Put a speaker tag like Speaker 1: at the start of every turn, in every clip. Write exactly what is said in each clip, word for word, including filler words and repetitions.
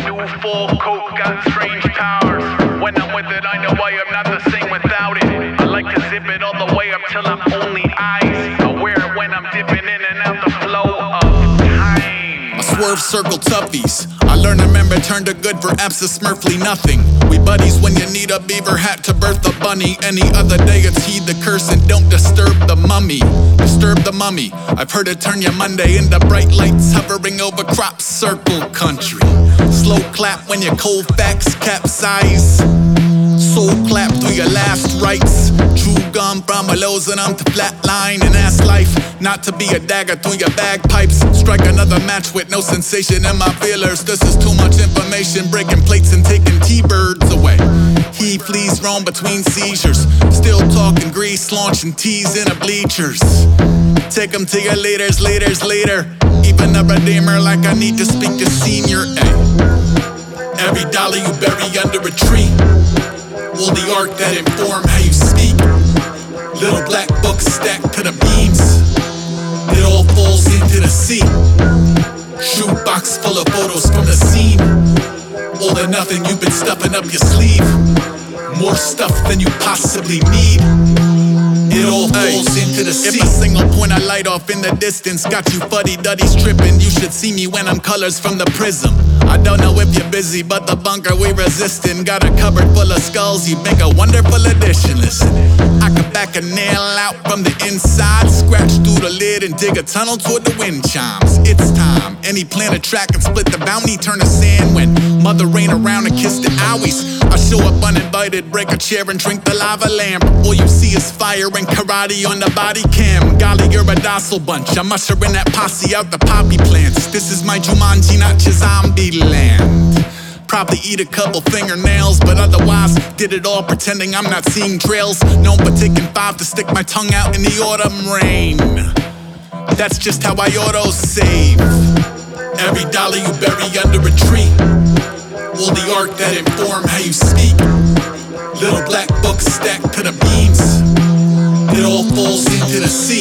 Speaker 1: new full coat, got strange powers. When I'm with it, I know I am not the same without it. I like to zip it all the way up till I'm only eyes aware when I'm dipping in and out the flow of time.
Speaker 2: I swerve circle toughies. I learn to remember, turn to good for abscess smurfly nothing. We buddies when you need a beaver hat to birth a bunny. Any other day it's heed the curse and don't disturb the mummy. Disturb the mummy. I've heard it turn your Monday into bright lights hovering over crop circle country. Slow clap when your cold facts capsize. Soul clap through your last rites. Chew gum from a lows and I'm to flatline and ask life not to be a dagger through your bagpipes. Strike another match with no sensation in my feelers. This is too much information, breaking plates and taking T-birds away. He flees roam between seizures. Still talking grease, launching teas in the bleachers. Take them to your leaders, leaders, leader. Even a redeemer like I need to speak to senior. Ay. Every dollar you bury under a tree will the arc that inform how you speak. Little black books stacked to the beams. It all falls into the sea. Shoebox full of photos from the scene. All or nothing you've been stuffing up your sleeve. More stuff than you possibly need. It all falls Ay. into the sea. If a single point I light off in the distance got you fuddy-duddies tripping, you should see me when I'm colors from the prism. I don't know if you're busy, but the bunker we resistin'. Got a cupboard full of skulls, you'd make a wonderful addition. Listen, I can back a nail out from the inside, scratch through the lid and dig a tunnel toward the wind chimes. It's time. Any plan a track and split the bounty, turn to sand when mother rain around and kiss the owies. I show up uninvited, break a chair and drink the lava lamp. All you see is fire and karate on the body cam. Golly, you're a docile bunch. I'm ushering that posse out the poppy plants. This is my Jumanji, not your zombie land. Probably eat a couple fingernails, but otherwise did it all pretending I'm not seeing trails. Known for taking five to stick my tongue out in the autumn rain. That's just how I auto-save. Every dollar you bury under a tree will the arc that inform how you speak. Little black books stacked to the beams. It all falls into the sea.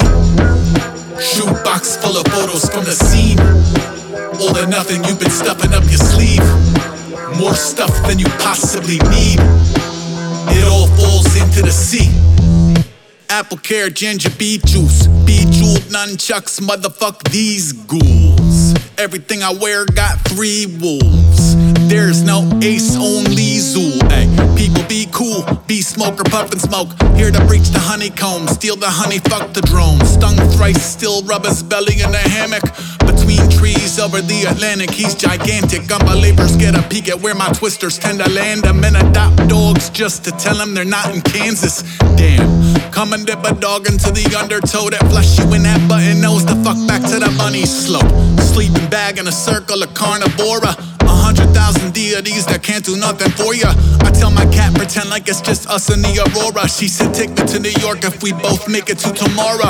Speaker 2: Shoebox full of photos from the scene. All or nothing you've been stuffing up your sleeve. More stuff than you possibly need. It all falls into the sea. Apple care, ginger, beet juice. Bejeweled nunchucks, motherfuck these ghouls. Everything I wear got three wolves. There's no ace, only Zool. Ay, people be cool, be smoker, puff and smoke. Here to breach the honeycomb, steal the honey, fuck the drone. Stung thrice, still rub his belly in a hammock. Between trees over the Atlantic, he's gigantic. Unbelievers get a peek at where my twisters tend to land. I'm in adopt dogs just to tell them they're not in Kansas. Damn, come and dip a dog into the undertow that flush you in that button nose. The fuck back to the bunny slope. Sleeping bag in a circle of carnivora. A hundred thousand deities that can't do nothing for ya. I tell my cat, pretend like it's just us in the aurora. She said, take me to New York if we both make it to tomorrow.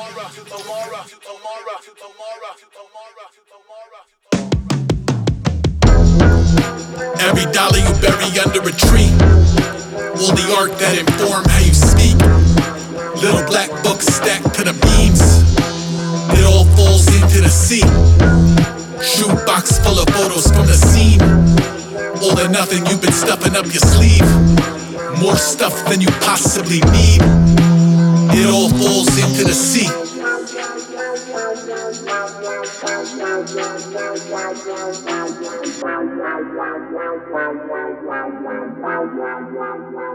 Speaker 2: Every dollar you bury under a tree will the arc that inform how you speak. Little black books stacked to the beams. It all falls into the sea. Shoebox full of photos from the scene. All or nothing you've been stuffing up your sleeve. More stuff than you possibly need. It all falls into the sea.
Speaker 3: Wow, wow, wow, wow, wow, wow, wow, wow, wow, wow, wow.